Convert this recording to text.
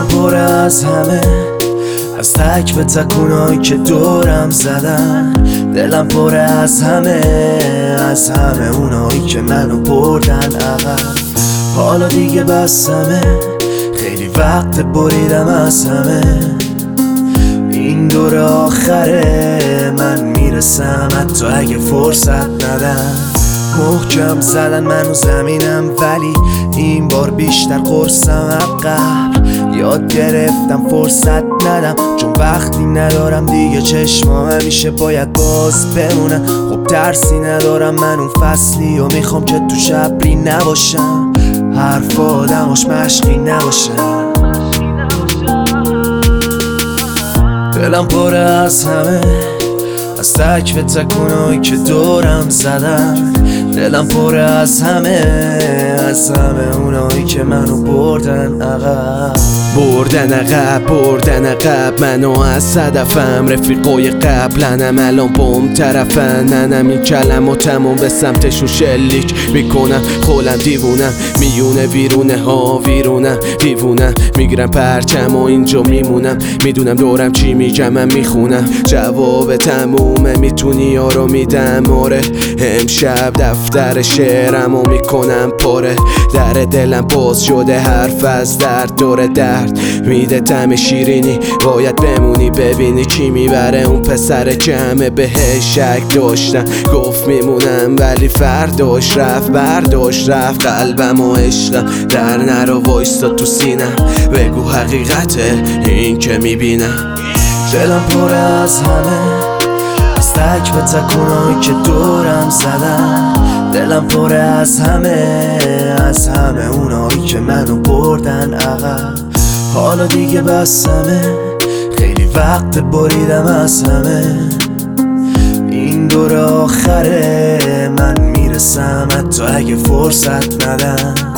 پر از همه، از تک به تکونایی که دورم زدن. دلم پر از همه، از همه اونایی که منو بردن عقب. حالا دیگه بسمه، خیلی وقت بریدم از همه. این دور آخره، من میرسم حتی اگه فرصت ندن. محکم زدن منو زمینم، ولی این بار بیشتر قرصم عقب. یاد گرفتم فرصت ندم، چون وقتی ندارم دیگه چشمام همیشه باید باز بمونن. خب ترسی ندارم، من اون فصلی و میخوام که تو شبری نباشم، حرف آدماش مشقی نباشم. دلم پر از همه، از تک به تکونایی که دورم زدن. دلم پر از همه، از همه اونایی که منو بردن عقب. بردن عقب منو از هدفم. رفیقای قبلنم الان بوم طرفن. ننم این کلم و تموم به سمتشون شلیک میکنم. خولم دیوونم، میونه ویرونه ها ویرونم. دیوونم میگیرم پرچم و اینجا میمونم. میدونم دورم چی میگم، من میخونم. جواب تمومه، میتونی یارو میدم. آره امشب دفتر شعرم و میکنم پاره. در دلم باز شده، حرف از درد دور درد میده طعم شیرینی. باید بمونی ببینی کی میبره اون پسر که همه بهش شک داشتن. گفت میمونم ولی فرداش رفت، برداشت رفت قلبم و عشقم. در نرو وایستا تو سینم، بگو حقیقته این که میبینم. دلم پر از همه، از تک به تکونایی که دورم زدن. دلم پر از همه، از همه اونایی که منو بردن عقب. حالا دیگه بسمه، خیلی وقت بریدم از همه. این دور آخره، من میرسم حتی اگه فرصت ندن.